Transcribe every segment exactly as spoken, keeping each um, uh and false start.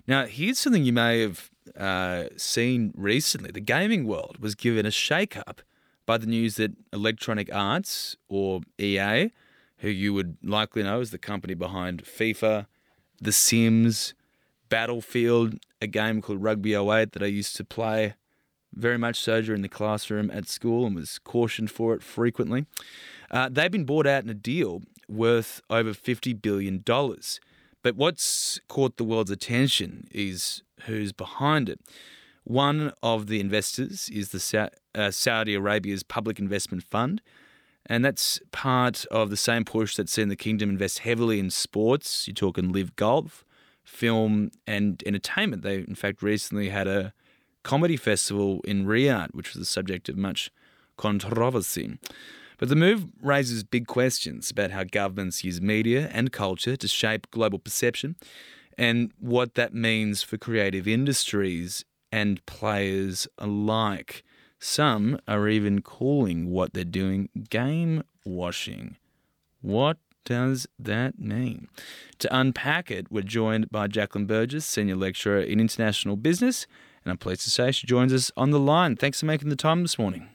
Now, here's something you may have uh, seen recently. The gaming world was given a shake-up by the news that Electronic Arts, or E A, who you would likely know as the company behind FIFA, The Sims, Battlefield, a game called Rugby oh eight that I used to play very much so during the classroom at school and was cautioned for it frequently. Uh, they've been bought out in a deal worth over fifty billion dollars. But what's caught the world's attention is who's behind it. One of the investors is the Sa- uh, Saudi Arabia's Public Investment Fund, and that's part of the same push that's seen the kingdom invest heavily in sports. You're talking live golf, film, and entertainment. They, in fact, recently had a comedy festival in Riyadh, which was the subject of much controversy. But the move raises big questions about how governments use media and culture to shape global perception and what that means for creative industries and players alike. Some are even calling what they're doing game washing. What does that mean? To unpack it, we're joined by Jacqueline Burgess, Senior Lecturer in International Business, and I'm pleased to say she joins us on the line. Thanks for making the time this morning.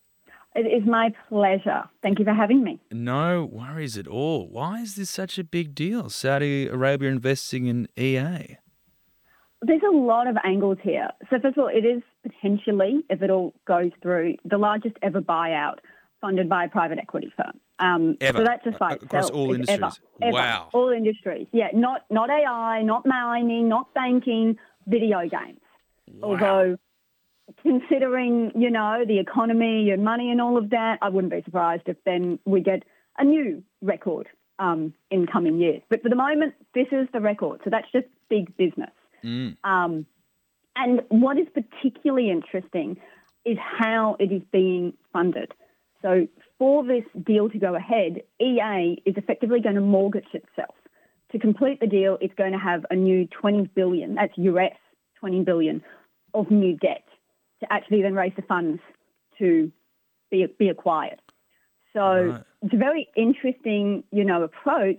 It is my pleasure. Thank you for having me. No worries at all. Why is this such a big deal? Saudi Arabia investing in E A? There's a lot of angles here. So first of all, it is potentially, if it all goes through, the largest ever buyout funded by a private equity firm. Um, ever? So that's just by Across itself. all It's industries? Ever, ever. Wow. All industries. Yeah, not, not A I, not mining, not banking, video games. Wow. Although, considering, you know, the economy and money and all of that, I wouldn't be surprised if then we get a new record um, in coming years. But for the moment, this is the record. So that's just big business. Mm. Um, and what is particularly interesting is how it is being funded. So for this deal to go ahead, E A is effectively going to mortgage itself. To complete the deal, it's going to have a new twenty billion dollars, that's U S twenty billion dollars of new debt to actually then raise the funds to be be acquired. So Right. It's a very interesting, you know, approach.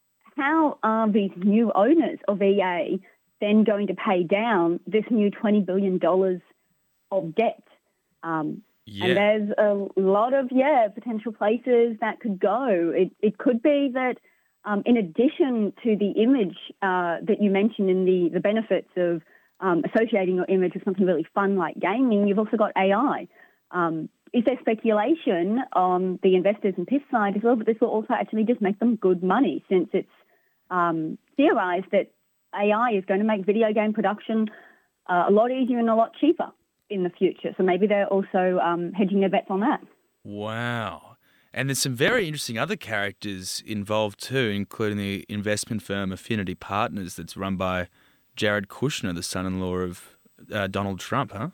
How are these new owners of E A then going to pay down this new twenty billion dollars of debt? Um, Yeah. And there's a lot of, yeah, potential places that could go. It, it could be that um, in addition to the image uh, that you mentioned in the, the benefits of um, associating your image with something really fun like gaming, you've also got A I. Um, is there speculation on the investors and P I F side as well, but this will also actually just make them good money since it's um, theorised that A I is going to make video game production uh, a lot easier and a lot cheaper in the future. So maybe they're also um, hedging their bets on that. Wow. And there's some very interesting other characters involved too, including the investment firm Affinity Partners that's run by Jared Kushner, the son-in-law of uh, Donald Trump, huh?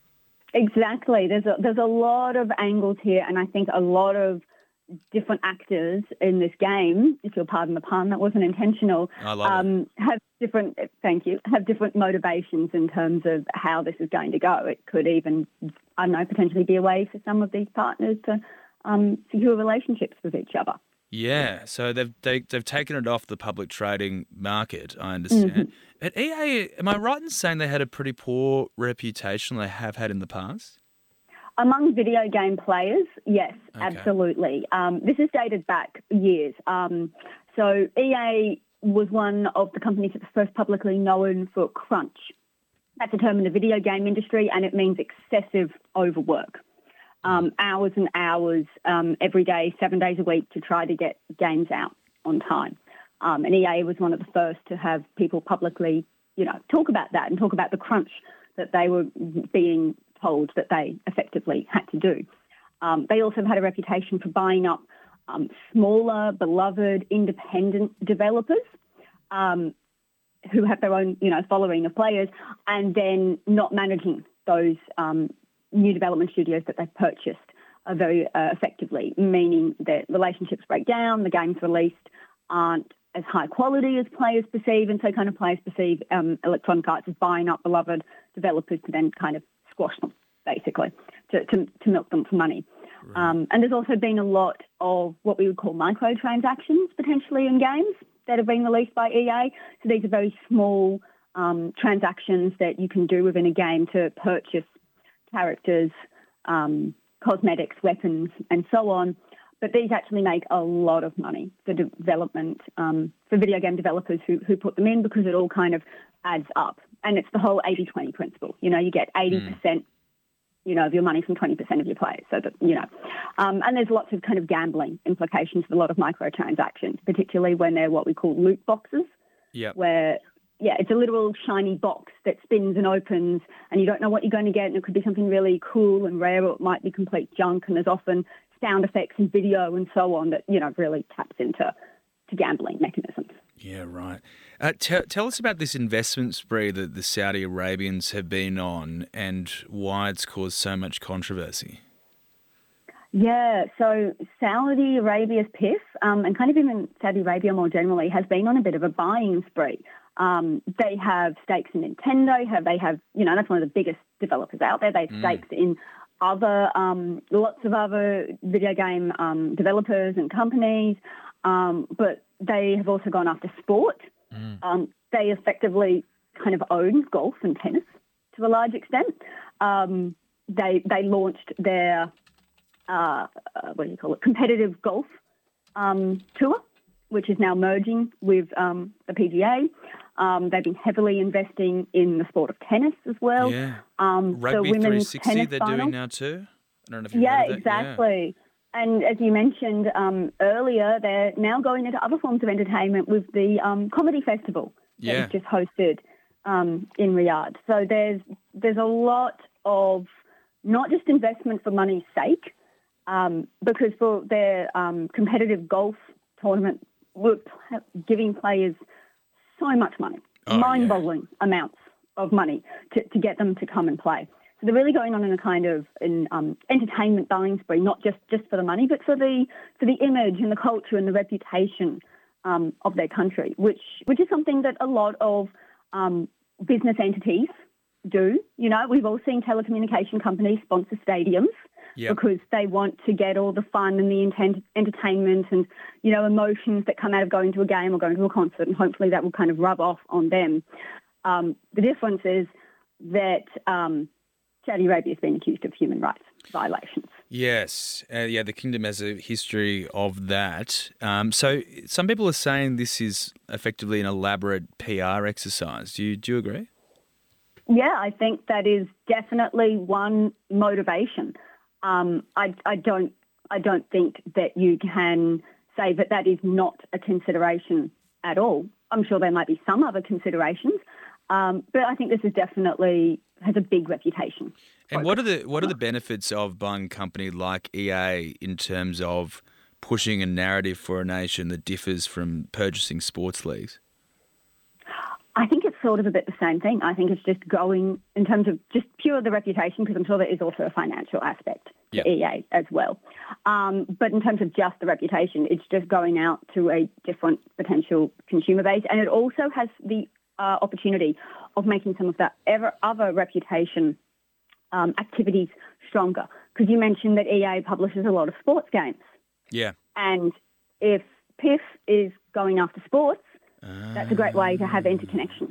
Exactly. There's a, there's a lot of angles here, and I think a lot of different actors in this game, if you'll pardon the pun, that wasn't intentional, I love um, it. have different, thank you, have different motivations in terms of how this is going to go. It could even, I don't know, potentially be a way for some of these partners to um, secure relationships with each other. Yeah, so they've they, they've taken it off the public trading market, I understand. Mm-hmm. At E A, am I right in saying they had a pretty poor reputation they have had in the past? Among video game players, yes, Okay. absolutely. Um, this is dated back years. Um, so E A was one of the companies that was first publicly known for crunch. That's a term in the video game industry, and it means excessive overwork. Um, hours and hours um, every day, seven days a week to try to get games out on time. Um, and E A was one of the first to have people publicly, you know, talk about that and talk about the crunch that they were being told that they effectively had to do. Um, they also had a reputation for buying up um, smaller, beloved, independent developers um, who have their own, you know, following of players, and then not managing those um, new development studios that they've purchased uh, very uh, effectively, meaning that relationships break down, the games released aren't as high quality as players perceive, and so kind of players perceive um, Electronic Arts as buying up beloved developers to then kind of squash them, basically, to, to, to milk them for money. Right. Um, and there's also been a lot of what we would call microtransactions potentially in games that have been released by E A. So these are very small um, transactions that you can do within a game to purchase characters, um, cosmetics, weapons, and so on. But these actually make a lot of money for development, um, for video game developers who, who put them in, because it all kind of adds up. And it's the whole eighty twenty principle. You know, you get eighty percent, mm. you know, of your money from twenty percent of your players. So that, you know, um, and there's lots of kind of gambling implications with a lot of microtransactions, particularly when they're what we call loot boxes, yep. where, yeah, it's a literal shiny box that spins and opens and you don't know what you're going to get, and it could be something really cool and rare, or it might be complete junk, and there's often sound effects and video and so on that, you know, really taps into to gambling mechanisms. Yeah, right. Uh, t- tell us about this investment spree that the Saudi Arabians have been on and why it's caused so much controversy. Yeah, so Saudi Arabia's P I F, um, and kind of even Saudi Arabia more generally, has been on a bit of a buying spree. Um, they have stakes in Nintendo. Have they have, you know, that's one of the biggest developers out there. They have mm. stakes in other, um, lots of other video game um, developers and companies, um, but they have also gone after sport. Mm. Um, they effectively kind of own golf and tennis to a large extent. Um, they they launched their uh, what do you call it? competitive golf um, tour, which is now merging with um, the P G A. Um, they've been heavily investing in the sport of tennis as well. Yeah. Um, Rugby so three sixty tennis they're final. doing now too? I don't know if you've Yeah, heard of that. exactly. Yeah. And as you mentioned um, earlier, they're now going into other forms of entertainment with the um, comedy festival that yeah. was just hosted um, in Riyadh. So there's there's a lot of not just investment for money's sake, um, because for their um, competitive golf tournament, we're giving players so much money, oh, mind-boggling yeah. amounts of money to, to get them to come and play. So they're really going on in a kind of an um, entertainment buying spree, not just, just for the money, but for the for the image and the culture and the reputation um, of their country, which which is something that a lot of um, business entities do. You know, we've all seen telecommunication companies sponsor stadiums yep. because they want to get all the fun and the intent, entertainment and, you know, emotions that come out of going to a game or going to a concert, and hopefully that will kind of rub off on them. Um, the difference is that um, Saudi Arabia has been accused of human rights violations. Yes. Uh, yeah, the kingdom has a history of that. Um, so some people are saying this is effectively an elaborate P R exercise. Do you, do you agree? Yeah, I think that is definitely one motivation. Um, I, I don't I don't think that you can say that that is not a consideration at all. I'm sure there might be some other considerations, um, but I think this is definitely has a big reputation. And what are the what are the benefits of buying a company like E A in terms of pushing a narrative for a nation that differs from purchasing sports leagues? I think it's sort of a bit the same thing. I think it's just going in terms of just pure the reputation, because I'm sure there is also a financial aspect to yep. E A as well. Um, but in terms of just the reputation, it's just going out to a different potential consumer base. And it also has the uh, opportunity of making some of that ever other reputation um, activities stronger. Because you mentioned that E A publishes a lot of sports games. Yeah. And if P I F is going after sports, that's a great way to have interconnection.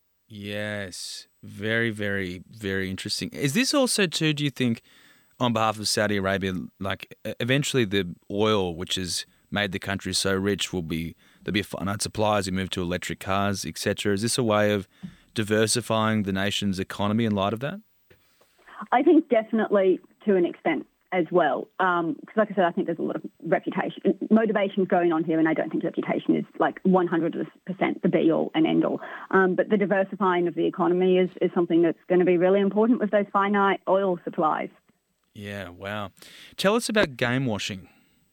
Yes. Very, very, very interesting. Is this also too, do you think, on behalf of Saudi Arabia, like eventually the oil which has made the country so rich will be, there'll be a finite supply as we move to electric cars, et cetera. Is this a way of diversifying the nation's economy in light of that? I think definitely to an extent as well. Because um, like I said, I think there's a lot of reputation, motivations going on here, and I don't think reputation is like one hundred percent the be-all and end-all. Um, but the diversifying of the economy is, is something that's going to be really important with those finite oil supplies. Yeah, wow. Tell us about game washing.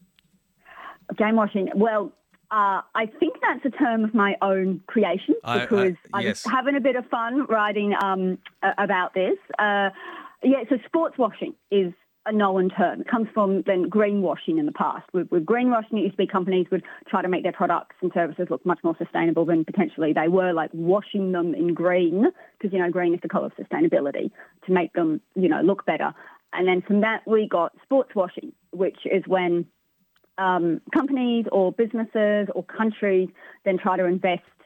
Game washing. Well, uh, I think that's a term of my own creation, because I, I, yes. I was having a bit of fun writing um, about this. Uh, yeah, so sports washing is a known term. It comes from then greenwashing in the past. With, with greenwashing, it used to be companies would try to make their products and services look much more sustainable than potentially they were, like washing them in green, because, you know, green is the colour of sustainability, to make them, you know, look better. And then from that, we got sports washing, which is when um, companies or businesses or countries then try to invest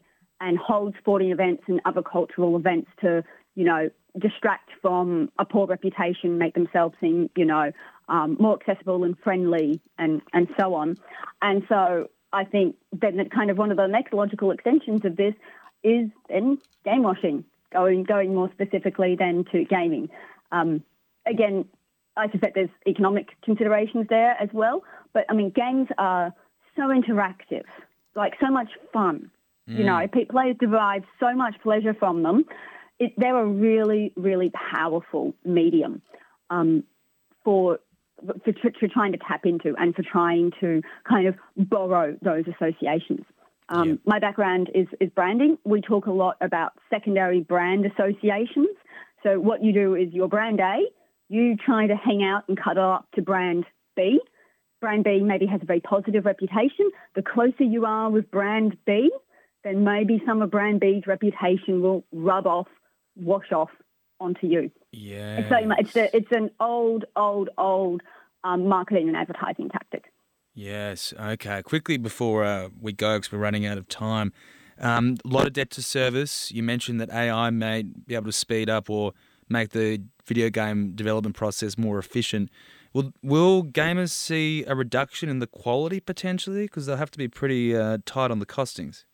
and hold sporting events and other cultural events to, you know, distract from a poor reputation, make themselves seem, you know, um, more accessible and friendly and, and so on. And so I think then that kind of one of the next logical extensions of this is then game washing, going going more specifically then to gaming. Um, again, I suspect there's economic considerations there as well. But, I mean, games are so interactive, like so much fun. Mm. You know, players derive so much pleasure from them. It, they're a really, really powerful medium um, for, for, for trying to tap into and for trying to kind of borrow those associations. Um, yeah. My background is, is branding. We talk a lot about secondary brand associations. So what you do is your brand A, you try to hang out and cuddle up to brand B. Brand B maybe has a very positive reputation. The closer you are with brand B, then maybe some of brand B's reputation will rub off, wash off onto you. Yeah. It's, very much, it's, a, it's an old, old, old um, marketing and advertising tactic. Yes. Okay. Quickly before uh, we go, because we're running out of time, um, a lot of debt to service. You mentioned that A I may be able to speed up or make the video game development process more efficient. Will will gamers see a reduction in the quality potentially? Because they'll have to be pretty uh, tight on the costings.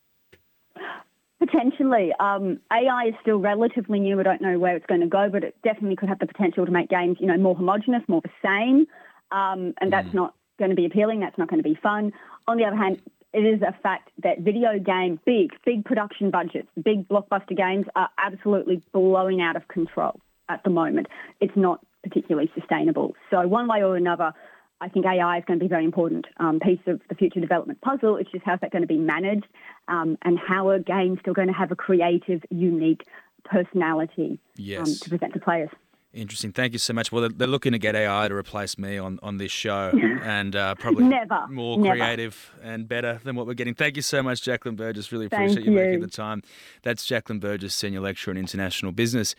Potentially. Um, A I is still relatively new. I don't know where it's going to go, but it definitely could have the potential to make games, you know, more homogenous, more the same. Um, and that's mm. not going to be appealing. That's not going to be fun. On the other hand, it is a fact that video game, big, big production budgets, big blockbuster games are absolutely blowing out of control at the moment. It's not particularly sustainable. So one way or another, I think A I is going to be a very important um, piece of the future development puzzle. It's just how's that going to be managed um, and how are games still going to have a creative, unique personality yes. um, to present to players. Interesting. Thank you so much. Well, they're looking to get A I to replace me on, on this show and uh, probably never, more never. creative and better than what we're getting. Thank you so much, Jacqueline Burgess. Really Thank appreciate you you making the time. That's Jacqueline Burgess, Senior Lecturer in International Business.